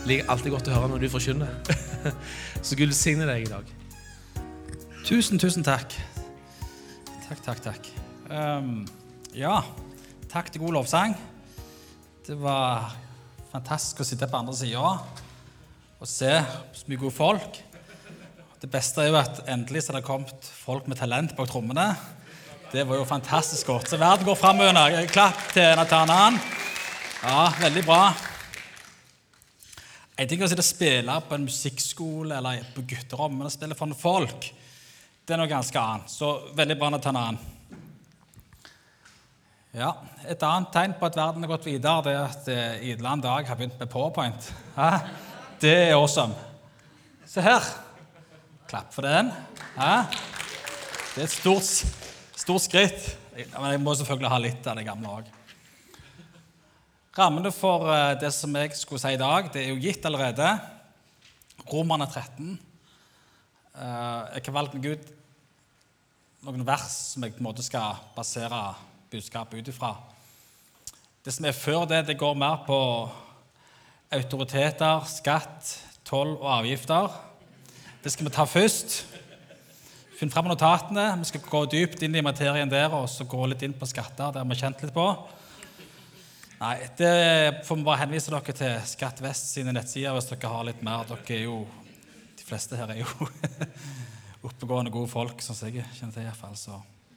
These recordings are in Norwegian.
alltid godt å høre når du forkynner. Så Gud velsigne deg i dag. Tusen takk. Takk. Ja, takk til god lovsang. Det var fantastisk å sitte på andre siden og se så mye gode folk. Det beste er jo at endelig så har det kommet folk med talent bak trommene. Det var jo fantastisk godt. Så verden går fremover. Klapp til Nathan. Ja, veldig bra. Jeg tenker å sitte og spille på en musikkskole eller på gutterom, men å spille for folk, det er noe ganske annet. Så veldig bra Nathan. Ja, et annet tegn på at verden har gått videre, det er at Idland Dag har begynt med PowerPoint. Ja, det er awesome. Se her. Klapp for den. Ja. Det er et stort skritt. Men jeg må selvfølgelig ha litt av det gamle også. Rammene for det som jeg skulle si i dag, det er jo gitt allerede. Romerne 13. Jeg har valgt meg ut noen vers som jeg på en måte skal basere budskapet ut ifra. Det som er før det går mer på autoriteter, skatt, toll og avgifter. Det skal vi ta først. Finn frem notatene. Vi skal gå dypt inn i materien der, og så gå litt inn på skatter, der vi har kjent litt på. Nei, det får vi bare henvise dere til Skatt Vest sine nettsider hvis dere har litt mer. Dere er jo, de fleste her er jo oppegående gode folk, som jeg kjenner til i hvert fall. Så.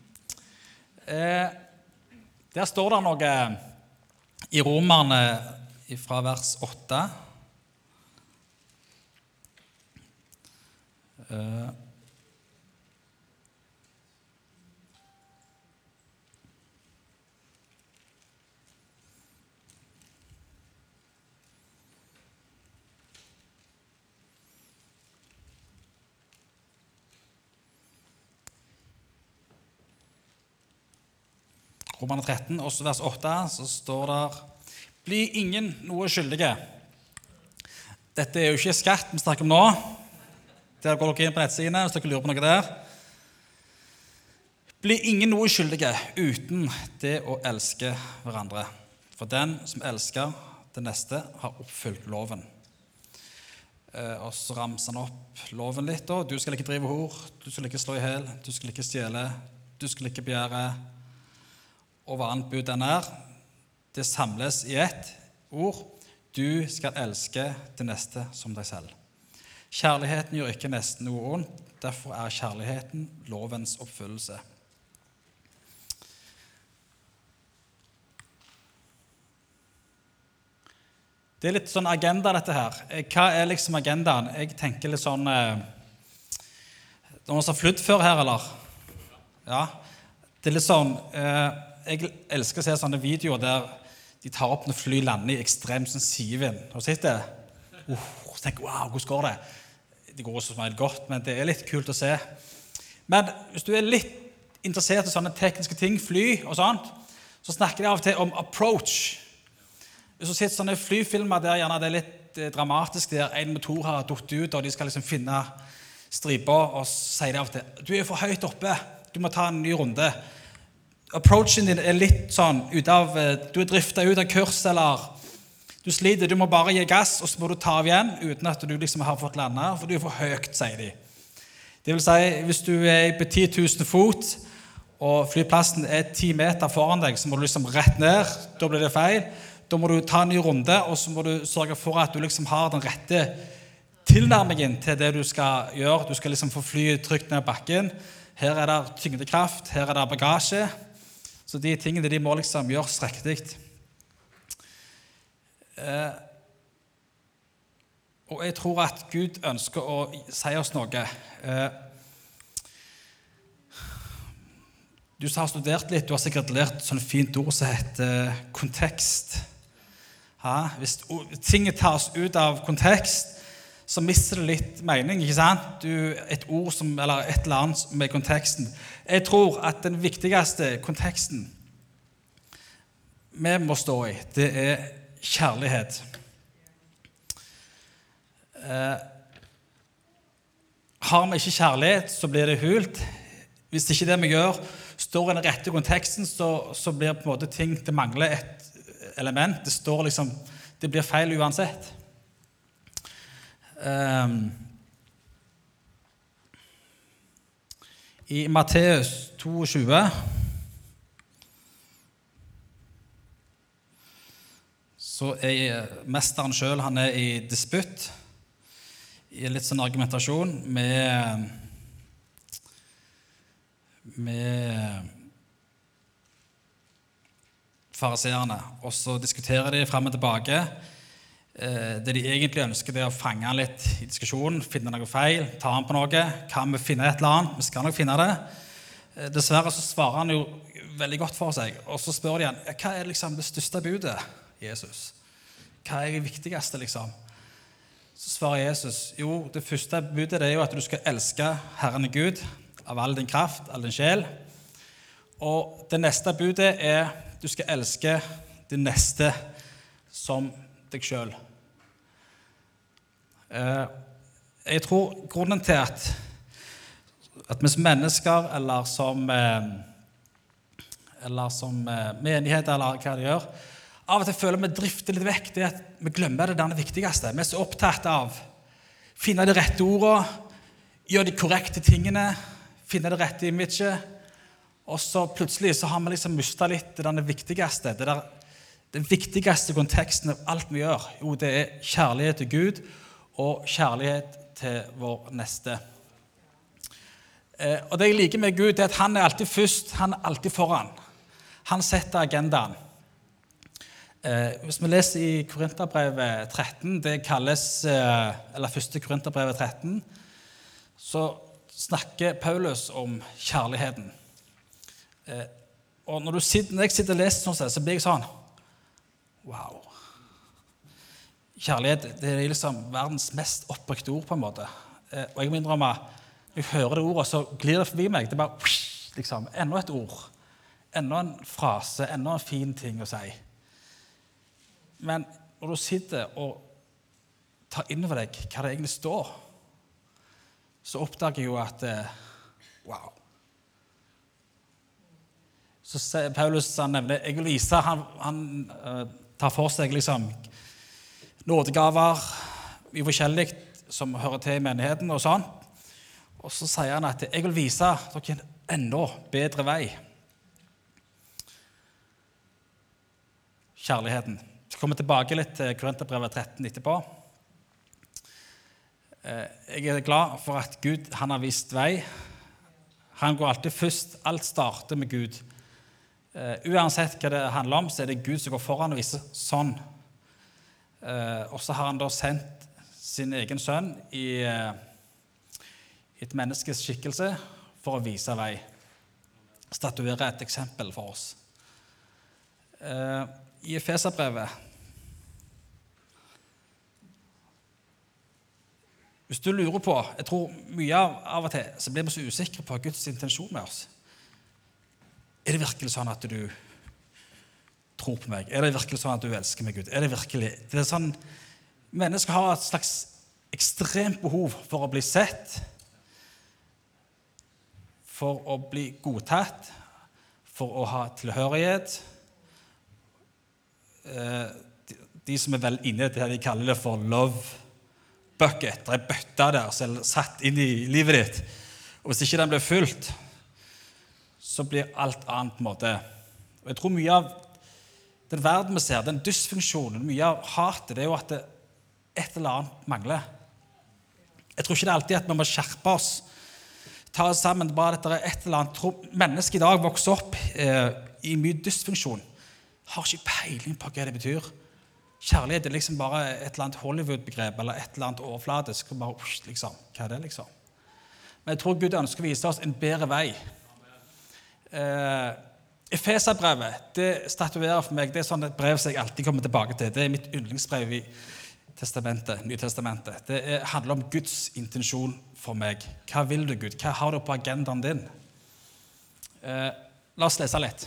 Der står det noe i Romerne fra vers 8. Romerne 13, også vers 8, så står der: Bli ingen noe skyldige. Dette er jo ikke skatt vi snakker om nå. Der går dere inn på nettsidene hvis dere lurer på noe der. Bli ingen noe skyldige uten det å elske hverandre. For den som elsker det neste har oppfylt loven. Og så ramser han opp loven litt. Du skal ikke drive hor, du skal ikke slå i hel, du skal ikke stjele, du skal ikke begjære. Og hva annet bud den er, det samles i ett ord: du skal elske det neste som deg selv. Kjærligheten gjør ikke nesten noe ondt, derfor er kjærligheten lovens oppfyllelse. Det er litt sånn agenda dette her. Hva er liksom agendaen? Jeg tenker litt sånn, noen som har flytt før her, eller? Ja, det er litt sånn, jeg elsker å se sånne videoer der de tar opp når fly lander i ekstremt sånn sidevind. Har du sett det? Så tenker jeg, wow, hvordan går det? Det går også helt godt, men det er litt kult å se. Men hvis du er litt interessert i sånne tekniske ting, fly og sånt, så snakker de av og til om approach. Hvis du ser sånne flyfilmer der gjerne det er litt dramatisk, der en motor har dott ut, og de skal liksom finne striper, og så sier de av og til: du er for høyt oppe, du må ta en ny runde. Approachen din er litt sånn du er driftet ut av kurs, eller du sliter, du må bare gi gass, og så må du ta av igjen uten at du liksom har fått landet, for du er for høyt, sier de. Det vil si, hvis du er på 10 000 fot, og flyplassen er 10 meter foran deg, så må du liksom rett ned, da blir det feil. Da må du ta en ny runde, og så må du sørge for at du liksom har den rette tilnærmingen til det du skal gjøre. Du skal liksom få flyet trygt ned bakken. Her er det tyngdekraft, her er det bagasje. Så de tingene de må liksom gjøres riktig. Og jeg tror at Gud ønsker å si oss noe. Du har studert litt, du har sikkert lært sånn fint ord som heter kontekst. Hvis ting tas ut av kontekst, så mister det litt mening, ikke sant? Et ord som, eller et eller annet med konteksten. Jeg tror at den viktigste konteksten vi må stå i, det er kjærlighet. Har vi ikke kjærlighet, så blir det hult. Hvis ikke det vi gjør står i den rette konteksten, så blir på en måte ting, det mangler et element. Det står liksom, det blir feil uansett. I Matteus 22 så mesteren selv, han i disputt, i litt sånn argumentasjon med fariseerne, og så diskuterer de frem og tilbake. Det de egentlig ønsker, det å fange han litt i diskusjonen, finne noe feil, ta han på noe, kan vi finne et eller annet, vi skal nok finne det. Dessverre så svarer han jo veldig godt for seg, og så spør de han, hva liksom det største budet, Jesus? Hva det viktigste, liksom? Så svarer Jesus, jo, det første budet det jo at du skal elske Herren Gud av all din kraft, all din sjel, og det neste budet du skal elske din neste som deg selv. Jeg tror grunnen til at vi som mennesker eller som menighet eller hva det gjør, av og til føler vi drifter litt vekk, det at vi glemmer det der viktigste. Vi så opptatt av finne de rette ordene, gjøre de korrekte tingene, finne det rette imaget, og så plutselig så har vi liksom mistet litt det der viktigste, den viktigste konteksten av alt vi gjør. Jo, det kjærlighet til Gud og kjærlighet til vår neste. Og det jeg liker med Gud, det at han alltid først, han alltid foran. Han setter agendaen. Hvis vi leser i Korinterbrevet 13, det kalles, eller første Korinterbrevet 13, så snakker Paulus om kjærligheten. Og når jeg sitter og leser sånn, så blir jeg sånn, wow. Kjærlighet, det liksom verdens mest oppbrukte ord på en måte. Og jeg må innrømme, når jeg hører det ordet, så glir det forbi meg. Det bare, liksom, enda et ord, enda en frase, enda en fin ting å si. Men når du sitter og tar inn over deg hva det egentlig står, så oppdager jeg jo at, wow. Så Paulus han nevner, jeg vil vise, han tar for seg liksom nådegaver i forskjellig som hører til i menigheten og sånn. Og så sier han at jeg vil vise dere en enda bedre vei. Kjærligheten. Jeg kommer tilbake litt til Korinterbrevet 13 etterpå. Jeg er glad for at Gud, han har vist vei. Han går alltid først. Alt starter med Gud. Uansett hva det handler om, så det Gud som går foran og viser sånn. Og så har han da sendt sin egen sønn i et menneskes skikkelse for å vise vei. Statuere et eksempel for oss. I Efeserbrevet, hvis du lurer på, jeg tror mye av og til, så blir vi så usikre på Guds intensjon med oss. Det virkelig sånn at du tror på meg? Det virkelig sånn at du elsker meg, Gud? Det virkelig? Det sånn, mennesker har et slags ekstremt behov for å bli sett, for å bli godtatt, for å ha tilhørighet. De som vel inne til det de kaller det for love bucket, det bøtta der som satt inn i livet ditt, og hvis ikke den blir fylt, så blir alt annet på en måte. Og jeg tror mye av den verden vi ser, den dysfunksjonen, mye av hatet, det jo at et eller annet mangler. Jeg tror ikke det alltid at vi må skjerpe oss, ta oss sammen, bare at det et eller annet. Mennesker i dag vokser opp i mye dysfunksjon, har ikke peiling på hva det betyr. Kjærlighet liksom bare et eller annet Hollywood-begrep, eller et eller annet overfladisk, bare, liksom, hva det liksom? Men jeg tror Gud ønsker å vise oss en bedre vei. Efeserbrevet, det statuerer for meg, det sånn et brev som jeg alltid kommer tilbake til. Det mitt yndlingsbrev i Nytestamentet. Det handler om Guds intensjon for meg. Hva vil du, Gud? Hva har du på agendaen din? La oss lese litt.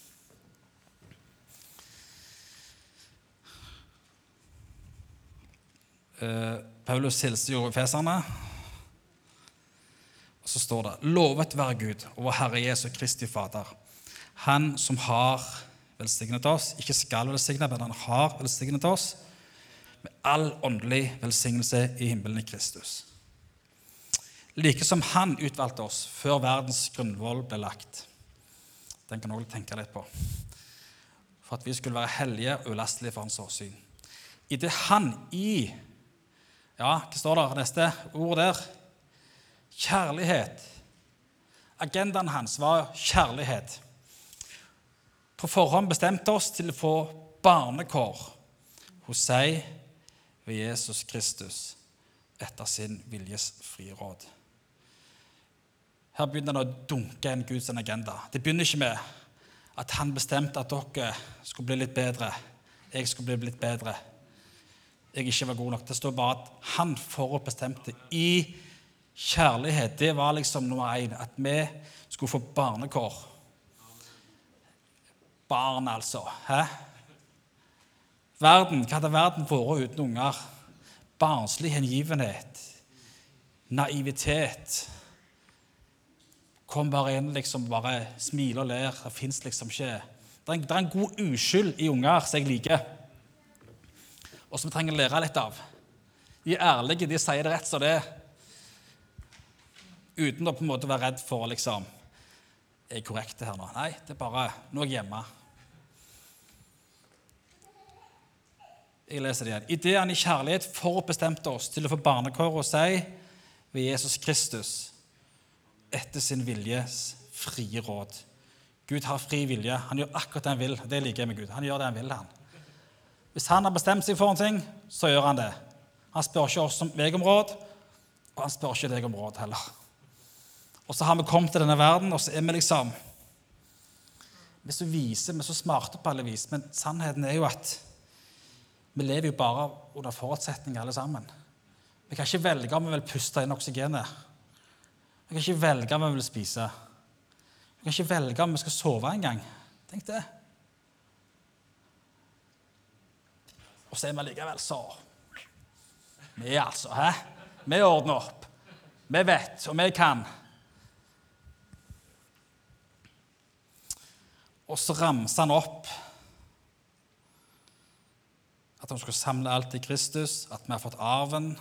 Paulus hilser jo Efeserne, og så står det: Lovet være Gud og vår Herre Jesu Kristi Fader, han som har velsignet oss, ikke skal velsigne, men han har velsignet oss med all åndelig velsignelse i himmelen i Kristus. Like som han utvalgte oss før verdens grunnvoll ble lagt. Den kan du også tenke litt på. For at vi skulle være hellige og ulastelige for hans åsyn. I det han hva står det neste ord der? Kjærlighet. Agendaen hans var kjærlighet. På forhånd bestemte oss til å få barnekår hos seg ved Jesus Kristus etter sin viljes friråd. Her begynner det å dunke en Guds agenda. Det begynner ikke med at han bestemte at dere skulle bli litt bedre. Jeg skulle bli litt bedre. Jeg ikke var god nok. Det står bare at han forutbestemte i kjærlighet. Det var liksom nummer 1, at vi skulle få barnekår. Barn, altså. Verden, hva hadde verden vært uten unger? Barnslig hengivenhet, naivitet. Kom bare inn, liksom bare smile og ler. Det finnes liksom ikke. Det er en god uskyld i unger som jeg liker. Og som vi trenger å lære litt av. De er ærlige, de sier det rett som det er. Uten å på en måte være redd for liksom, er jeg korrekt her nå? Nei, det er bare, nå er jeg hjemme. Jeg leser det igjen. I det han i kjærlighet forutbestemte oss til å få barnekår hos seg ved Jesus Kristus, etter sin viljes frie råd. Gud har fri vilje. Han gjør akkurat det han vil. Det liker jeg med Gud. Han gjør det han vil, han. Hvis han har bestemt seg for en ting, så gjør han det. Han spør ikke oss om meg om råd, og han spør ikke deg om råd heller. Og så har vi kommet til denne verden, og så er vi liksom vi er så vise, vi er så smarte på alle vis, men sannheten er jo at vi lever jo bare under forutsetninger alle sammen. Vi kan ikke velge om vi vil puste inn oksygenet. Vi kan ikke velge om vi vil spise. Vi kan ikke velge om vi skal sove en gang. Tenk det. Og så er vi likevel så. Vi altså, Vi ordner opp. Vi vet, og vi kan. Og så ramser han opp at han skal samle alt i Kristus, at vi har fått arven.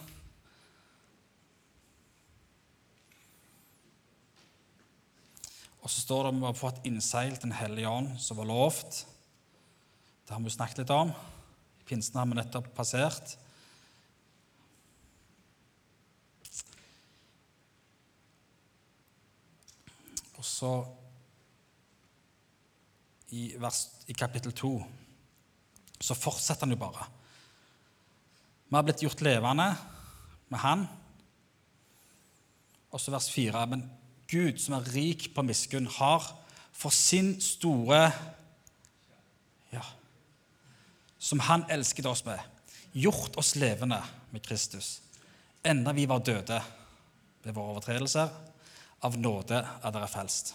Og så står det om vi har fått innseilt den hellige ånd som var lovt. Det har vi snakket litt om. Pinsen har vi nettopp passert. Og så i kapittel 2 så fortsetter han jo bare. Vi har blitt gjort levende med han. Og så vers 4. Men Gud, som er rik på miskunn, har for sin store, som han elsket oss med, gjort oss levende med Kristus. Enda vi var døde ved våre overtredelser, av nåde er dere frelst.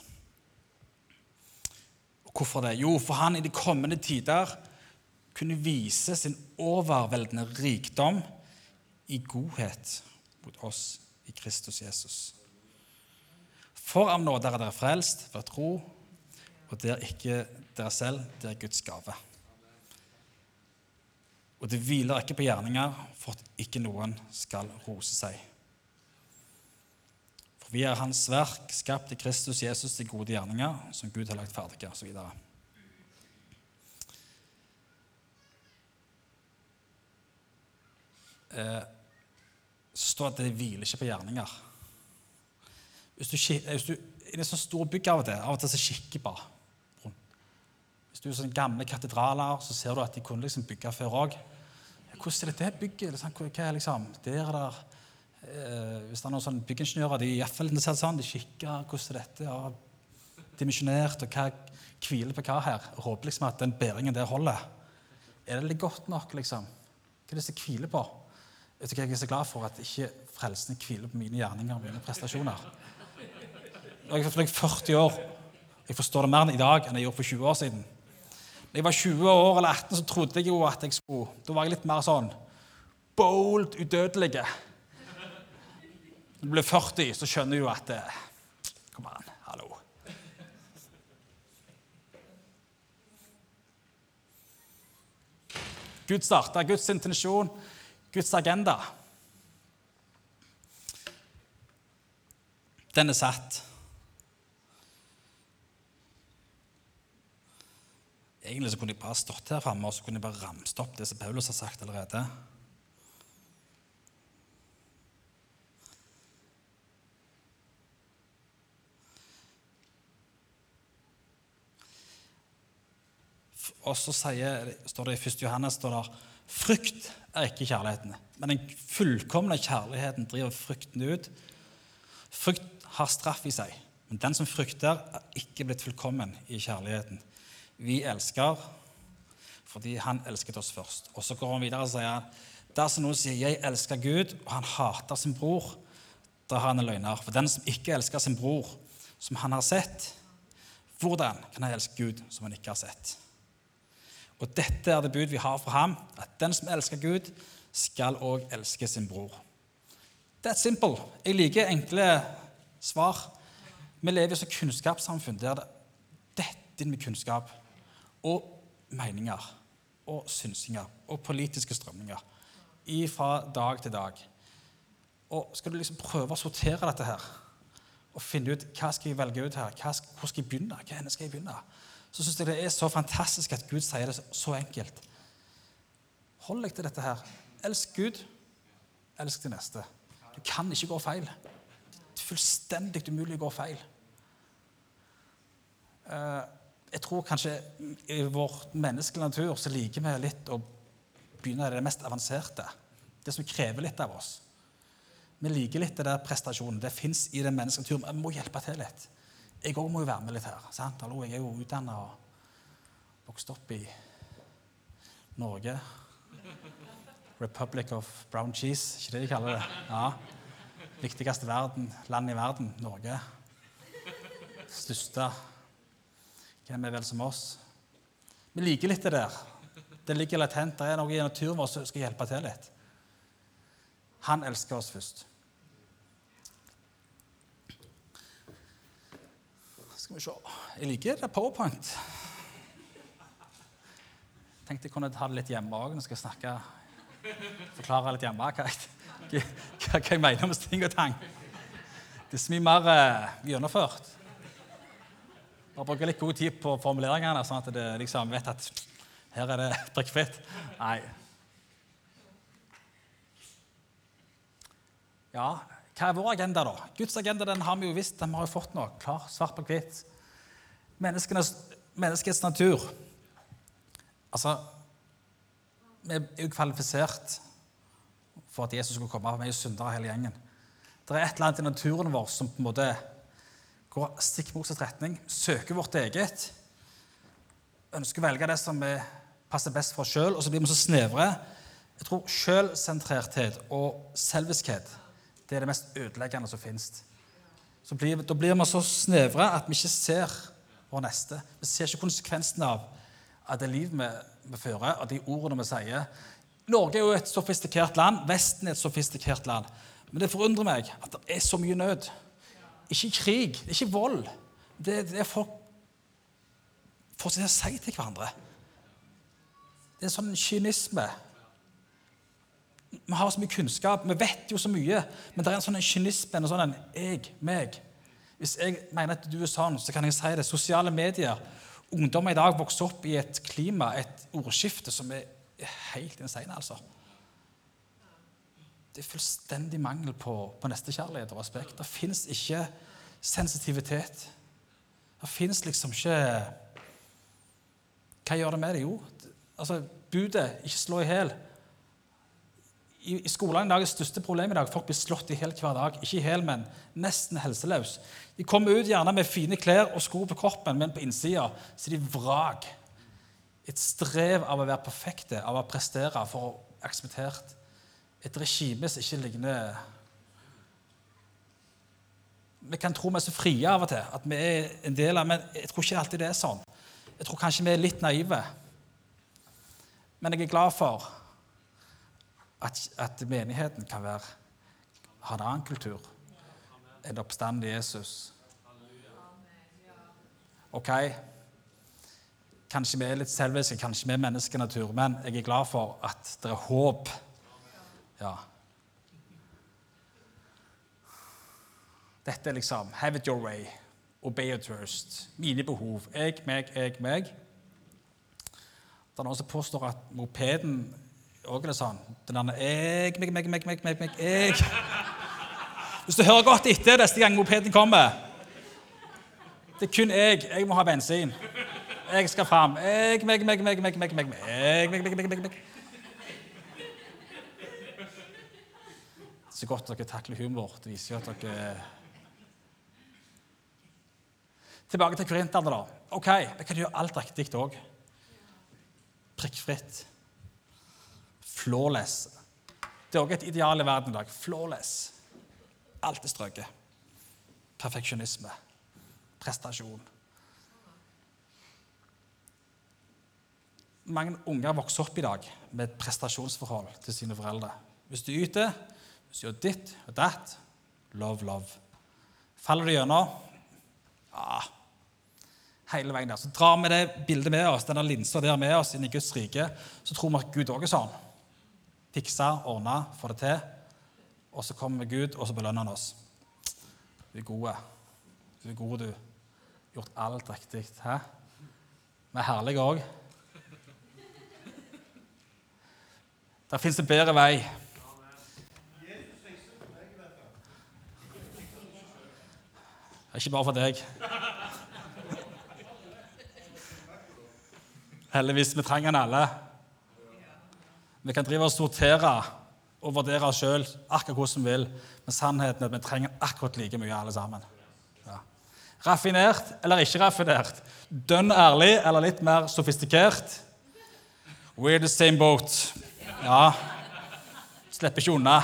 Og hvorfor det? Jo, for han i de kommende tider kunne vise sin overveldende rikdom i godhet mot oss i Kristus Jesus. For av nåde er dere frelst ved tro, og det er ikke dere selv, det er Guds gave. Og det hviler ikke på gjerninger for at ikke noen skal rose seg. For vi er hans verk, skapt i Kristus Jesus til gode gjerninger, som Gud har lagt ferdige, og så videre. Så står det at det hviler ikke på gjerninger. Hvis du i en sånn stor bygg av og til så kikker bare rundt. Hvis du er sånne gamle katedraler, så ser du at de kunne liksom bygge før også. Hvordan er det bygget? Hva er liksom? Der er der, hvis det er noen sånne byggingeniører, de i hvert fall ser sånn, de kikker hvordan er dette, dimensjonert, og hva hviler på hva her. Jeg håper liksom at den bæringen der holder. Er det litt godt nok, liksom? Hva er det som hviler på? Vet du hva jeg er så glad for at ikke frelsene hviler på mine gjerninger og mine prestasjoner. Når jeg er 40 år, jeg forstår det mer i dag enn jeg gjorde for 20 år siden. Når jeg var 20 år eller 18, så trodde jeg jo at jeg skulle, da var jeg litt mer sånn, bold, udødelige. Når du blir 40, så skjønner jeg jo at, kom an, hallo. Gud startet, Guds intensjon Guds agenda, den satt. Egentlig så kunne jeg bare stått her fremme, og så kunne jeg bare ramst opp det som Paulus har sagt allerede. Og så står det i 1. Johannes, frykt er ikke kjærligheten, men den fullkomne kjærligheten driver frykten ut. Frykt har straff i seg, men den som frykter er ikke blitt fullkommen i kjærligheten. Vi elsker fordi han elsket oss først. Og så går han videre og sier, dersom noen sier, jeg elsker Gud, og han hater sin bror, da har han en løgner. For den som ikke elsker sin bror, som han har sett, hvordan kan han elske Gud, som han ikke har sett? Og dette er det bud vi har fra ham, at den som elsker Gud, skal også elske sin bror. That's simple. Jeg liker enkle svar. Vi lever i et kunnskapssamfunn der det detter inn med kunnskap og meninger og synsinger og politiske strømninger fra dag til dag. Og skal du liksom prøve å sortere dette her og finne ut hva skal jeg velge ut her, hvor skal jeg begynne, hva ende skal jeg begynne, så synes jeg det er så fantastisk at Gud sier det så enkelt. Hold deg til dette her. Elsk Gud, elsk de neste. Du kan ikke gå feil. Det er fullstendig umulig å gå feil. Jeg tror kanskje i vår menneskelige natur så liker vi litt å begynne det mest avanserte. Det som krever litt av oss. Vi liker litt det der prestasjonen. Det finnes i den menneskelige naturen. Vi må hjelpe til litt. Jeg også må jo være med litt her. Sant? Hallo, jeg er jo utdannet og vokst opp i Norge. Republic of Brown Cheese, ikke det de kaller det? Ja. Viktigste land i verden, Norge. Største. Hvem er vel som oss? Vi liker litt det der. Det ligger latent. Det er noe i naturen vår som skal hjelpe til litt. Han elsker oss først. Skal vi se. Jeg liker det PowerPoint. Jeg tenkte jeg kunne ta det litt hjemme også, når jeg skal forklare litt hjemme hva jeg mener med ting og tang. Det er så mye mer gjennomført. Bare bruker litt god tid på formuleringene, sånn at det liksom vet at her er det prikkfritt. Nei. Ja, hva er vår agenda da? Guds agenda, den har vi jo visst, den har jo fått noe, klar, svart på hvitt. Menneskets natur. Altså, vi er jo kvalifisert for at Jesus skulle komme, vi er jo syndere hele gjengen. Det er et eller annet i naturen vår som på en måte går stikk motsatt retning, søker vårt eget, ønsker å velge det som passer best for oss selv, og så blir vi så snevre. Jeg tror selvsentrerthet og selviskhet, det er det mest ødeleggende som finnes. Da blir vi så snevre at vi ikke ser vår neste. Vi ser ikke konsekvensene av det liv vi fører, av de ordene vi sier. Norge er jo et sofistikert land, Vesten er et sofistikert land. Men det forundrer meg at det er så mye nød. Ikke krig, ikke vold. Det er folk får seg å si til hverandre. Det er en sånn kynisme. Vi har så mye kunnskap, vi vet jo så mye, men det er en sånn kynisme, en sånn jeg, meg. Hvis jeg mener at du er sånn, så kan jeg si det. Sosiale medier, ungdommer i dag vokser opp i et klima, et ordskifte som er helt insane, altså. Det er fullstendig mangel på nestekjærlighet og respekt. Det finnes ikke sensitivitet. Det finnes liksom ikke... Hva gjør det med det? Jo, altså, budet, ikke slå i hel. I skolen i dag er det største problemet i dag. Folk blir slått i hel hver dag. Ikke i hel, men nesten helseløs. De kommer ut gjerne med fine klær og sko på kroppen, men på innsida så er de vrag. Et strev av å være perfekte, av å prestere for å akseptert. Et regime som ikke ligner... Vi kan tro vi er så frie av og til, at vi er en del av, men jeg tror ikke alltid det er sånn. Jeg tror kanskje vi er litt naive. Men jeg er glad for at menigheten kan ha en annen kultur. En oppstand i Jesus. Ok, kanskje vi er litt selviske, kanskje vi er menneskenatur, men jeg er glad for at det er håp Ja. Dette liksom, have it your way, obey your thirst, mine behov, jeg, meg. Det er noen som påstår at mopeden også er sånn, den der jeg. Hvis du hører godt etter neste gang mopeden kommer, det er kun jeg må ha bensin. Jeg skal frem, meg. Så godt dere takler humor, det viser jo at dere... Tilbake til korinterne da. Ok, vi kan gjøre alt riktig også. Prikkfritt. Flawless. Det er også et ideal i verden i dag. Flawless. Alt er strøket. Perfeksjonisme. Prestasjon. Mange unger vokser opp i dag med et prestasjonsforhold til sine foreldre. Hvis du yter, hvis du gjør ditt og datt, love. Faller du gjennom? Ja, hele veien der. Så drar vi det bildet med oss, denne linsa der med oss inn i Guds rike, så tror vi at Gud også er sånn. Fiksa, ordne, få det til. Og så kommer Gud, og så belønner han oss. Du er gode. Du er god, du. Gjort alt riktig. Hæ? Vi er herlige også. Der finnes en bedre vei. Det er ikke bare for deg. Heldigvis, vi trenger den alle. Vi kan drive og sortere og vurdere oss selv akkurat hvordan vi vil, men sannheten er at vi trenger akkurat like mye alle sammen. Ja. Raffinert eller ikke raffinert? Dønn ærlig eller litt mer sofistikert? We're the same boat. Ja, slipper ikke unna.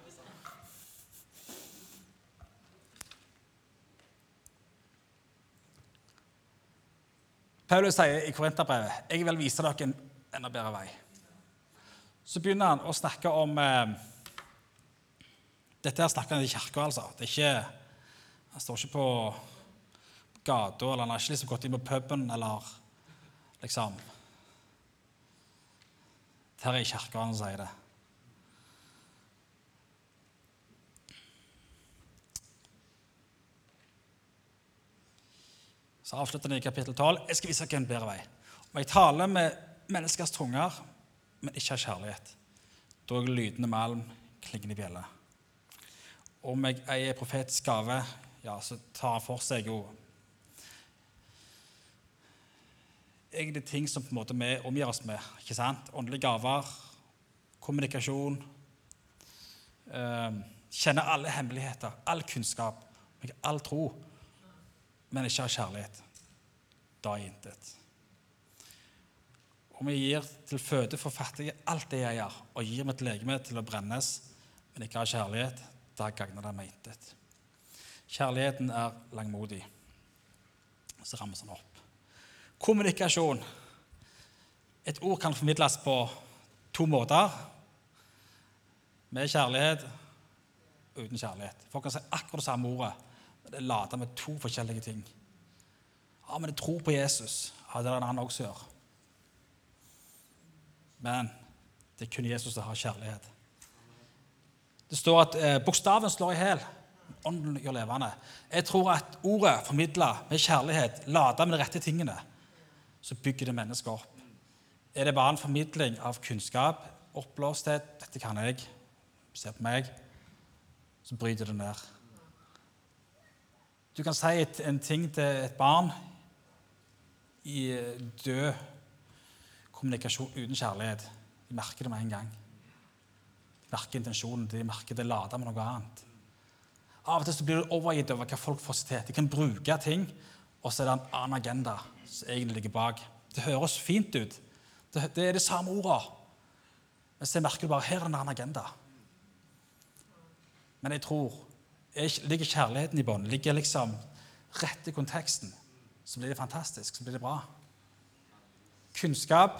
Paulus sier i Korinterbrevet, jeg vil vise dere en enda bedre vei. Så begynner han å snakke om, dette her snakker han i kirka altså, det er ikke, han står ikke på gata, eller han har ikke liksom gått inn på puben, eller liksom, det her er i kirka han sier det. Så avslutter han i kapittel 12. Jeg skal vise dere en bedre vei. Og jeg taler med menneskers tunger, men ikke har kjærlighet. Da er lydende malm, klingende bjelle. Om jeg eier profetisk gave, ja, så tar han for seg jo egentlig ting som på en måte vi omgir oss med, ikke sant? Åndelige gaver, kommunikasjon, kjenner alle hemmeligheter, all kunnskap, all tro, men ikke har kjærlighet. Da er intet. Om jeg gir til føde for fattige alt det jeg gjør, og gir mitt legeme til å brennes, men ikke har kjærlighet, da gagner det meg intet. Kjærligheten er langmodig. Så rammer sånn opp. Kommunikasjon. Et ord kan formidles på 2 måter. Med kjærlighet, uten kjærlighet. Folk kan si akkurat det samme ordet, men det er ladet med 2 forskjellige ting. Ja, men jeg tror på Jesus. Ja, det er det han også gjør. Men det er kun Jesus som har kjærlighet. Det står at bokstaven slår i hel, ånden gjør levende. Jeg tror at ordet formidler med kjærlighet, ladet med de rette tingene, så bygger det mennesker opp. Er det bare en formidling av kunnskap, oppblåsthet, dette kan jeg, se på meg, så bryter det ned. Du kan si en ting til et barn i død kommunikasjon uten kjærlighet. De merker det med en gang. De merker intensjonen, de merker det ladet med noe annet. Av og til så blir du overgitt over hva folk får seg til. De kan bruke ting, og så er det en annen agenda som egentlig ligger bak. Det høres fint ut. Det er det samme ordet. Men så merker du bare, her er en annen agenda. Men jeg tror, ligger kjærligheten i bånd, ligger liksom rett i konteksten, så blir det fantastisk, så blir det bra. Kunnskap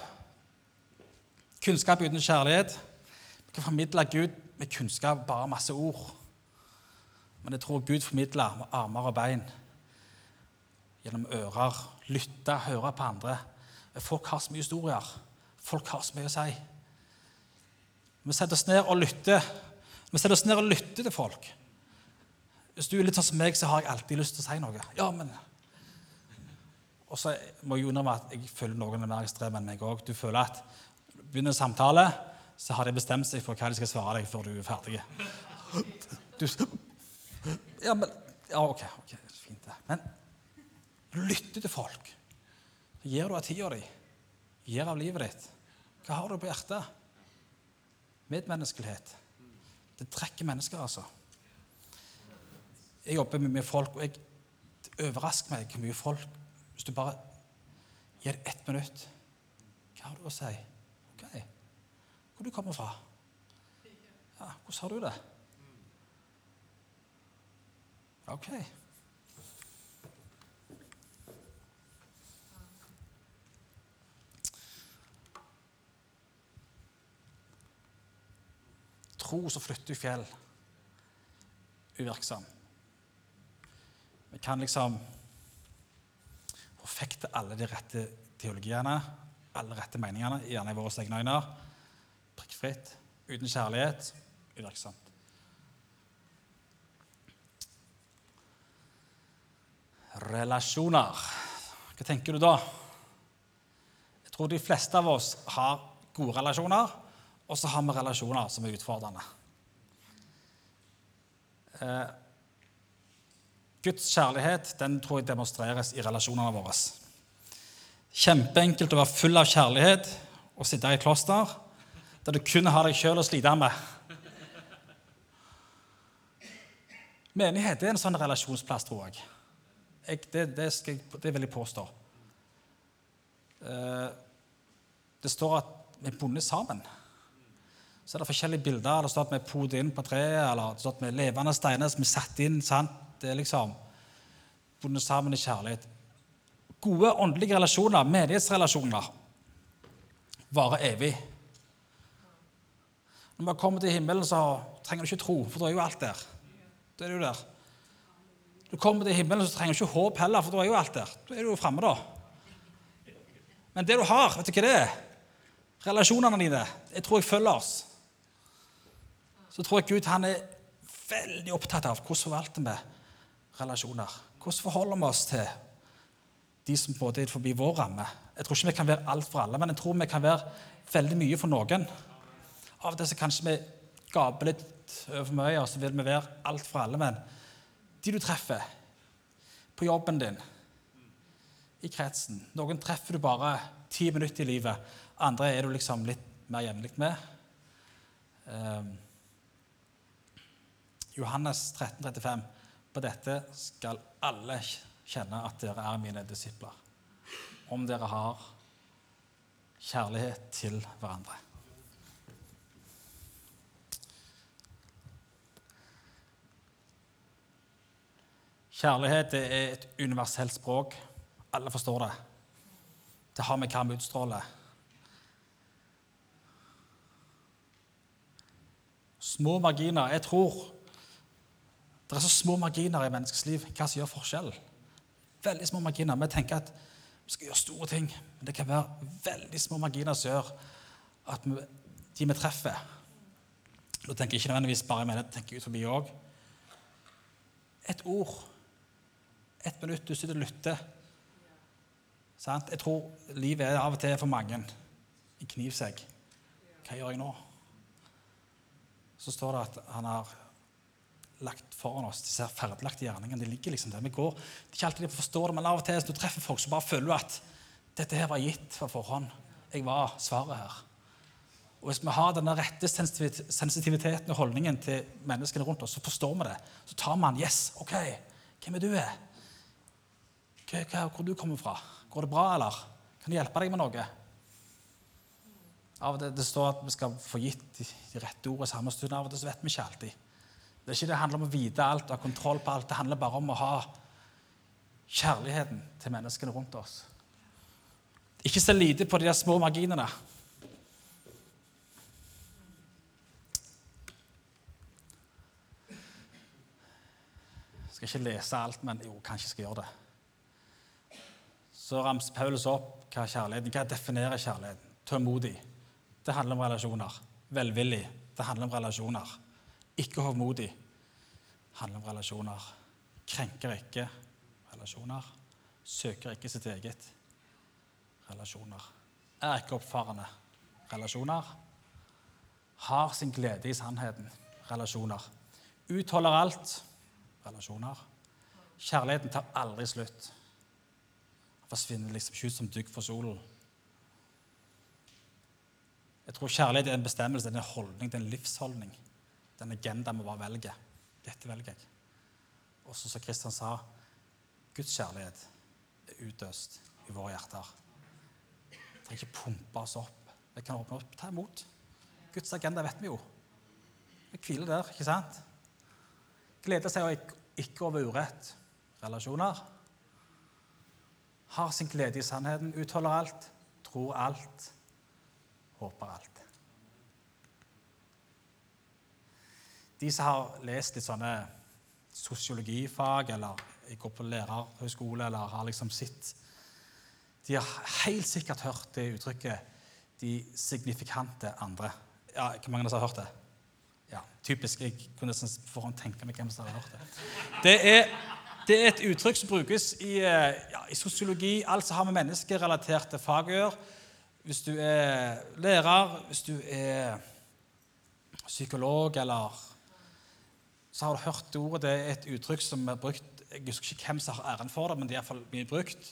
uten kjærlighet. Vi kan formidle Gud med kunnskap, bare masse ord. Men jeg tror Gud formidler med armer og bein, gjennom ører, lytte, høre på andre. Folk har så mye historier. Folk har så mye å si. Vi setter oss ned og lytter. Vi setter oss ned og lytter til folk. Hvis du er litt sånn som meg, så har jeg alltid lyst til å si noe. Ja, men... Og så må jeg innrømme at jeg føler noen er mer ekstrem enn meg også. Du føler at begynner en samtale, så har de bestemt seg for hva de skal svare deg før du er ferdig. Du... Ja, men... Ja, ok, fint det. Men lytte til folk. Gir du av tida di. Gir av livet ditt. Hva har du på hjertet? Medmenneskelighet. Det trekker mennesker, altså. Jeg jobber med folk, og det overrasker meg hvor mye folk, hvis du bare gir 1 minutt, hva har du å si? Ok, hvor du kommer fra? Ja, hvordan har du det? Ok. Tro så flytter du fjell. Uvirksom. Vi kan liksom forfekte alle de rette teologiene, alle rette meningene, gjerne i våre egne øyne, prikkfritt, uten kjærlighet, uvirksomt. Relasjoner. Hva tenker du da? Jeg tror de fleste av oss har gode relasjoner, og så har vi relasjoner som er utfordrende. Guds kjærlighet, den tror jeg demonstreres i relasjonene våre. Kjempeenkelt å være full av kjærlighet og sitte i kloster, der du kun har deg selv å slite med. Menighet er en sånn relasjonsplass, tror jeg. Det vil jeg påstå. Det står at vi er bundet sammen. Så er det forskjellige bilder. Det står at vi er podet inn på treet, eller det står at vi er levende steiner som er satt inn, sant? Det er liksom bundet sammen i kjærlighet. Gode åndelige relasjoner, menighetsrelasjoner, varer evig. Når man kommer til himmelen, så trenger du ikke tro, for da er jo alt der. Da er du der. Du kommer til himmelen, så trenger du ikke håp heller, for da er jo alt der. Da er du jo fremme da. Men det du har, vet du hva det er? Relasjonene dine, jeg tror jeg følger oss. Så tror jeg Gud, han er veldig opptatt av hvordan forvalter vi relasjoner. Hvordan forholder vi oss til de som både er forbi vår ramme. Jeg tror ikke vi kan være alt for alle, men jeg tror vi kan være veldig mye for noen. Av og til så kanskje vi gaper litt over mye, og så vil vi være alt for alle, men de du treffer på jobben din, i kretsen, noen treffer du bare 10 minutter i livet, andre er du liksom litt mer jevnlig med. Johannes 13,35. På dette skal alle kjenne at dere er mine disipler, om dere har kjærlighet til hverandre. Kjærlighet er et universelt språk. Alle forstår det. Det har med hva vi utstråler. Små marginer. Jeg tror det er så små marginer i menneskets liv. Hva som gjør forskjell? Veldig små marginer. Vi tenker at vi skal gjøre store ting, men det kan være veldig små marginer som gjør at de vi treffer. Da tenker jeg ikke nødvendigvis bare med det, tenker jeg ut forbi også. Et ord, 1 minutt, du sitter og lytter. Sant? Jeg tror livet er av og til for mange en knivsegg. Hva gjør jeg nå? Så står det at han har lagt foran oss, disse ferdelagte gjerningene, de ligger liksom der. Vi går, det er ikke alltid de forstår det, men av og til, når du treffer folk, så bare føler du at dette her var gitt for forhånd. Jeg var svaret her. Og hvis vi har denne rette sensitiviteten og holdningen til menneskene rundt oss, så forstår vi det. Så tar man, yes, ok, hvem er du? Hvor du kommer fra? Går det bra, eller? Kan jeg hjelpe deg med noe? Av og til det står at vi skal få gitt de rette ordene samme stund, av og til så vet vi ikke alltid. Det er ikke det handler om å vite alt, ha kontroll på alt. Det handler bare om å ha kjærligheten til menneskene rundt oss. Ikke se lite på de der små marginene. Jeg skal ikke lese alt, men jo, kanskje jeg skal gjøre det. Så ramser Paulus opp hva definerer kjærligheten. Tålmodig. Det handler om relasjoner. velvillig. Det handler om relasjoner. Ikke hovmodig. Det handler om relasjoner. Krenker ikke. Relasjoner. Søker ikke sitt eget. Relasjoner. Er ikke oppfarende. Relasjoner. Har sin glede i sannheten. Relasjoner. Utholder alt. Relasjoner. Kjærligheten tar aldri slutt. Den forsvinner liksom ikke ut som dugg for solen. Jeg tror kjærlighet er en bestemmelse, det er en holdning, det er en livsholdning. Det er en agenda vi bare velger. Dette velger jeg. Og så Kristian sa, Guds kjærlighet er utøst i våre hjerter. Det trenger ikke pumpe oss opp. Det kan åpne opp, ta imot. Guds agenda vet vi jo. Vi hviler der, ikke sant? Gleder seg ikke over urett. Relasjoner. Har sin glede i sannheten, utholder alt, tror alt, håper alt. De som har lest litt sånne sosiologifag, eller jeg går på lærerhøyskole, eller har liksom sett, de har helt sikkert hørt det uttrykket, de signifikante andre. Ja, hvor mange har hørt det? Ja, typisk. Jeg kunne nesten forhånd tenke meg hvem som har hørt det. Det er et uttrykk som brukes i sosiologi, alt som har med menneskerelaterte fag å gjøre. Hvis du er lærer, hvis du er psykolog, eller så har du hørt det ordet. Det er et uttrykk som er brukt, jeg husker ikke hvem som har æren for det, men det er i hvert fall mye brukt,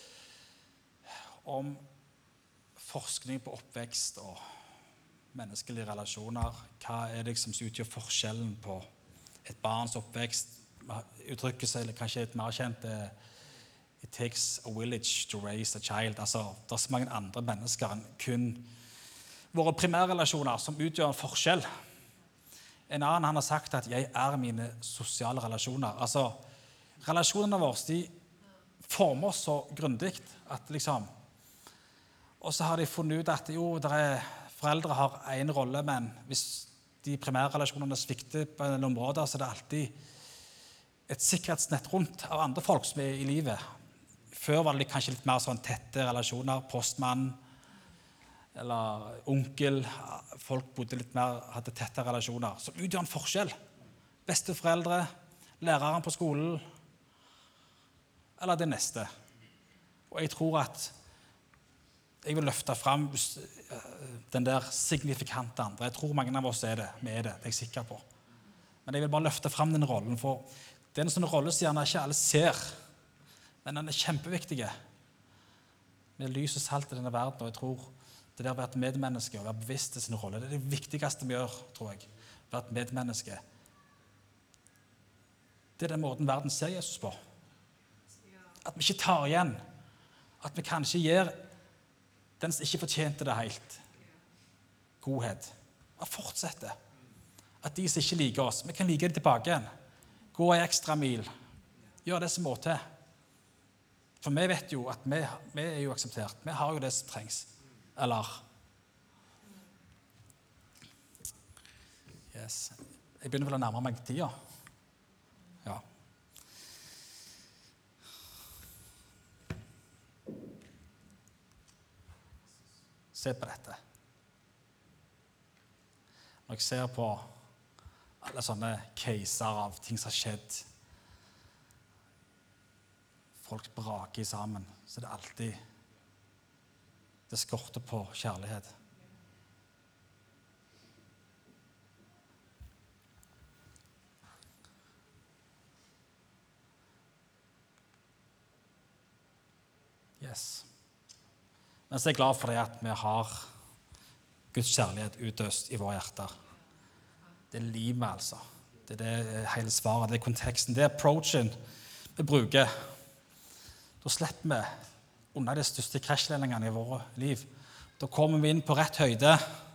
om forskning på oppvekst og menneskelige relasjoner. Hva er det som utgjør forskjellen på et barns oppvekst? Uttrykket seg kanskje et mer kjent, it takes a village to raise a child. Altså, det er så mange andre mennesker enn kun våre primærrelasjoner som utgjør en forskjell. En annen han har sagt at jeg er mine sosiale relasjoner. Altså, relasjonene våre, de former oss så grundig at liksom, og så har de funnet ut at jo, foreldre har en rolle, men hvis de primærrelasjonene svikter på en område, så er det alltid et sikkerhetsnett rundt av andre folk som er i livet. Før var det kanskje litt mer sånn tette relasjoner, postmann eller onkel. Folk bodde litt mer, hadde tette relasjoner, som utgjør en forskjell. Besteforeldre, læreren på skolen, eller det neste. Og jeg tror at jeg vil løfte frem den der signifikante andre. Jeg tror mange av oss er det, vi er det er jeg sikker på. Men jeg vil bare løfte frem den rollen, for det er en sånn rolle som gjerne ikke alle ser, men den er kjempeviktig. Vi er lys og salt i denne verden, og jeg tror det der å være et medmenneske og være bevisst til sin rolle, det er det viktigste vi gjør, tror jeg. Være et medmenneske. Det er den måten verden ser Jesus på. At vi ikke tar igjen. At vi kanskje gir den som ikke fortjente det helt. Godhet. At fortsette. At de som ikke liker oss, vi kan like det tilbake igjen. Gå en ekstra mil. Gjør det som må til. For vi vet jo at vi er jo akseptert. Vi har jo det som trengs. Eller? Yes. Jeg begynner vel å nærme meg tida. Ja. Se på dette. Når jeg ser på alle sånne caser av ting som har skjedd, folk braker sammen, så er det alltid det skorter på kjærlighet. Yes. Men så er jeg glad for det at vi har Guds kjærlighet utøst i våre hjerter. Det er livet, altså. Det er det hele svaret, det er konteksten, det er approachen vi bruker. Da slipper vi unna de største krasjledningene i våre liv. Da kommer vi inn på rett høyde.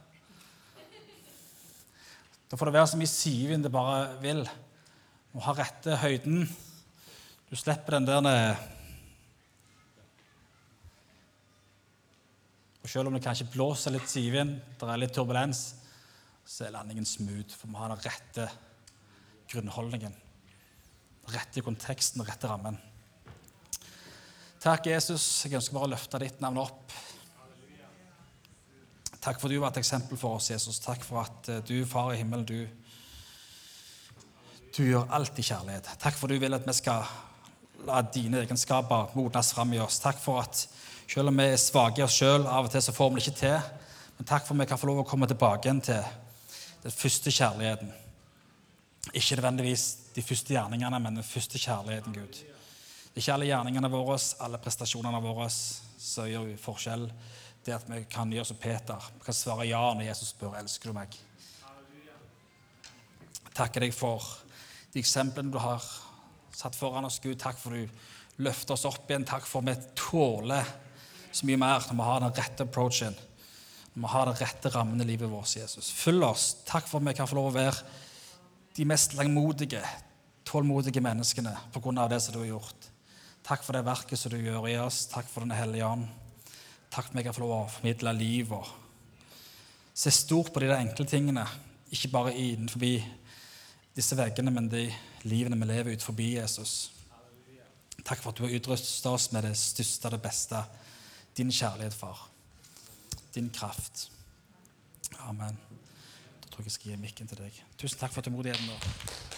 Da får det være så mye sidevind det bare vil. Du har rette høyden. Du slipper den der. Og selv om det kanskje blåser litt sidevind, det er litt turbulens, så er landingen smooth, for vi har den rette grunnholdningen, rette konteksten, rette rammen. Takk, Jesus. Jeg ønsker bare å løfte ditt navn opp. Takk for at du var et eksempel for oss, Jesus. Takk for at du, far i himmelen, du gjør alt i kjærlighet. Takk for at du vil at vi skal la dine egenskaper modnes frem i oss. Takk for at selv om vi er svake i oss selv, av og til så får vi det ikke til, men takk for at vi kan få lov å komme tilbake igjen til den første kjærligheten. Ikke nødvendigvis de første gjerningene, men den første kjærligheten, Gud. Det er ikke alle gjerningene våre, alle prestasjonene våre, så gjør vi forskjell. Det at vi kan gjøre som Peter. Vi kan svare ja når Jesus spør, elsker du meg? Takker deg for de eksemplene du har satt foran oss, Gud. Takk for du løfter oss opp igjen. Takk for at vi tåler så mye mer når vi har den rette approachen. Når vi har den rette rammen i livet vårt, Jesus. Følg oss. Takk for at vi kan få lov å være de mest langmodige, tålmodige menneskene på grunn av det som du har gjort. Takk for det verket som du gjør i oss. Takk for denne hellige ånd. Takk for at jeg kan få lov å formidle liv og se stort på de enkle tingene. Ikke bare innenfor disse veggene, men de livene vi lever ut forbi Jesus. Takk for at du har utrustet oss med det største og det beste. Din kjærlighet, far. Din kraft. Amen. Da tror jeg skal gi mikken til deg. Tusen takk for tålmodigheten.